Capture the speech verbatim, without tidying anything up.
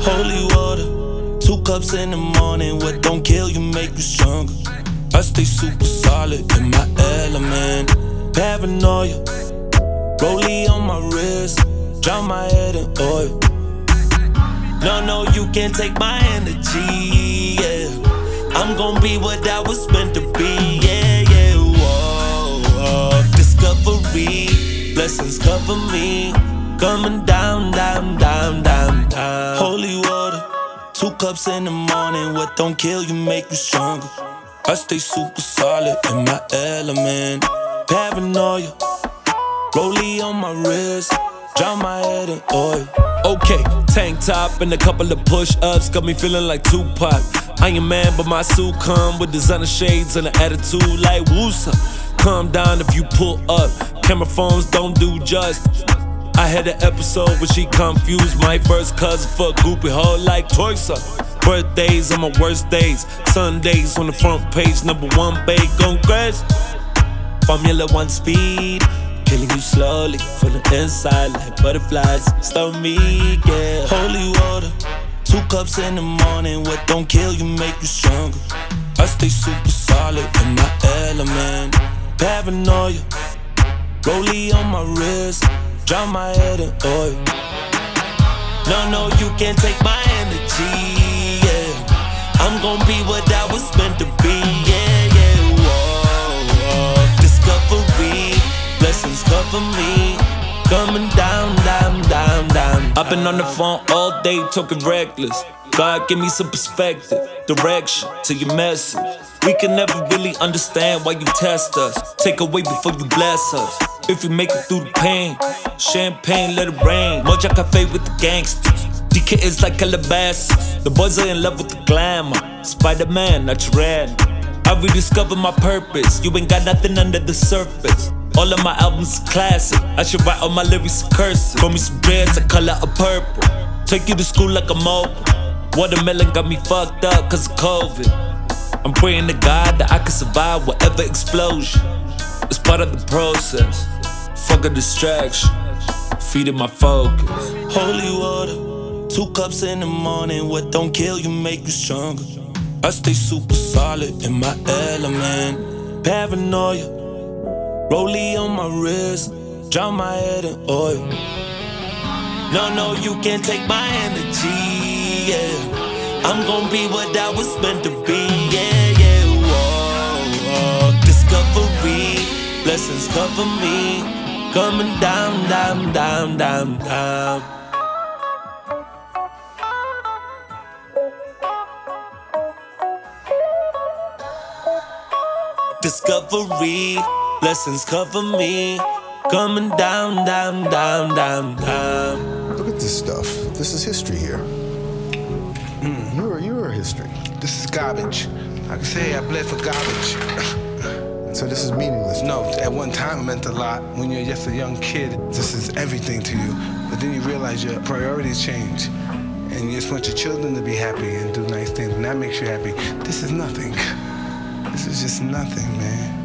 Holy water, two cups in the morning. What don't kill you make you stronger. I stay super solid in my element. Paranoia, rollie on my wrist, drown my head in oil. No, no, you can't take my energy, yeah. I'm gon' be what I was meant to be, yeah, yeah. Whoa, whoa. Discovery, blessings cover me. Coming down, down, down, down, down. Holy water, two cups in the morning. What don't kill you make you stronger. I stay super solid in my element. Paranoia, rollie on my wrist, drown my head in oil. Okay, tank top and a couple of push-ups got me feeling like Tupac. I ain't man, but my suit come with designer shades and an attitude like Woosa. Calm down if you pull up. Camera phones don't do justice. I had an episode where she confused my first cousin for a groupie hoe like Toysa. Birthdays on my worst days, Sundays on the front page, number one babe gon' crash. Formula One speed, killing you slowly, from the inside like butterflies. Stormy, yeah. Holy water, two cups in the morning. What don't kill you make you stronger. I stay super solid in my element. Paranoia, rollie on my wrist, drown my head in oil. No, no, you can't take my energy, yeah. I'm gon' be what I was meant to be, yeah, yeah. Whoa, whoa. Discovery, blessings cover me. Coming down, down, down, down. I've been on the phone all day talking reckless. God, give me some perspective, direction to your message. We can never really understand why you test us. Take away before you bless us. If we make it through the pain, champagne, let it rain. Moja Cafe with the gangsters. D K is like Calabasas. The boys are in love with the glamour. Spider-Man, natural. I rediscovered my purpose. You ain't got nothing under the surface. All of my albums classic. I should write all my lyrics cursive. Call me some dreads, a color of purple. Take you to school like a mobile. Watermelon got me fucked up cause of COVID. I'm praying to God that I can survive whatever explosion. It's part of the process. Fuck a distraction. Feeding my focus. Holy water, two cups in the morning. What don't kill you make you stronger. I stay super solid in my element. Paranoia, rollie on my wrist, drown my head in oil. No, no, you can't take my energy, yeah. I'm gon' be what I was meant to be, yeah, yeah. Whoa, whoa. Discovery, blessings cover me. Coming down, down, down, down, down. Discovery, blessings cover me. Coming down, down, down, down, down. Look at this stuff. This is history here. Mm, you're, you're history. This is garbage. I can say I bled for garbage. So this is meaningless. No, at one time it meant a lot. When you're just a young kid, this is everything to you. But then you realize your priorities change. And you just want your children to be happy and do nice things, and that makes you happy. This is nothing. This is just nothing, man.